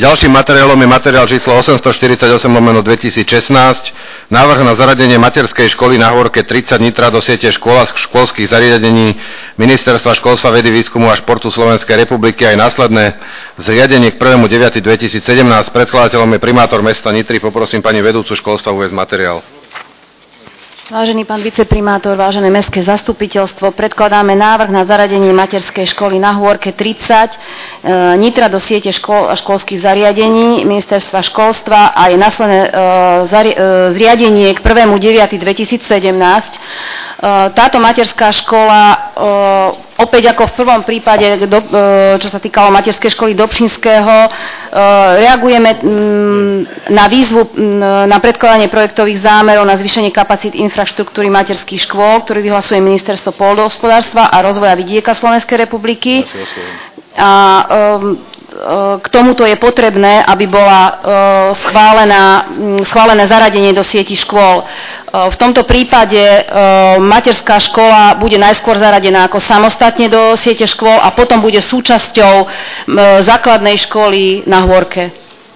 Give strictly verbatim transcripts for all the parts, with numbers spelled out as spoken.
Ďalším materiálom je materiál číslo osemstoštyridsaťosem lomeno dvetisícšestnásť, návrh na zaradenie materskej školy na Hôrke tridsať Nitra do siete škôl a školských zariadení Ministerstva školstva, vedy, výskumu a športu Slovenskej republiky aj následné zriadenie k prvého deviateho dvetisícsedemnásť. Predkladateľom je primátor mesta Nitry. Poprosím pani vedúcu školstva uviesť materiál. Vážený pán viceprimátor, vážené mestské zastupiteľstvo, predkladáme návrh na zaradenie materskej školy na Hôrke tridsať e, Nitra do siete škôl a školských zariadení Ministerstva školstva a je následné e, zari, e, zriadenie k prvého deviateho dvetisícsedemnásť. E, táto materská škola e, opäť ako v prvom prípade, do, e, čo sa týkalo materskej školy Dobšinského, e, reagujeme m, na výzvu m, na predkladanie projektových zámerov na zvýšenie kapacít infraštruktúry materských škôl, ktorý vyhlasuje Ministerstvo pôdohospodárstva a rozvoja vidieka Slovenskej republiky. A um, k tomuto je potrebné, aby bola uh, schválená, um, schválené zaradenie do sieti škôl. Uh, v tomto prípade uh, materská škola bude najskôr zaradená ako samostatne do siete škôl a potom bude súčasťou um, základnej školy na Hôrke.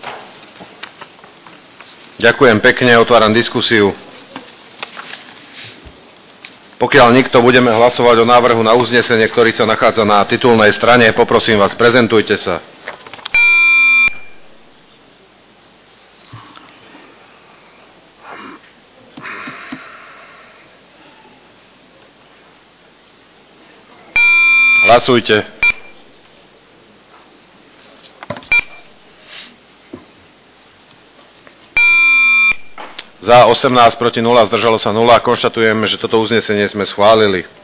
Ďakujem pekne, otváram diskusiu. Pokiaľ nikto, budeme hlasovať o návrhu na uznesenie, ktorý sa nachádza na titulnej strane. Poprosím vás, prezentujte sa. Hlasujte. Za osemnásť, proti nula, zdržalo sa nula. Konštatujeme, že toto uznesenie sme schválili.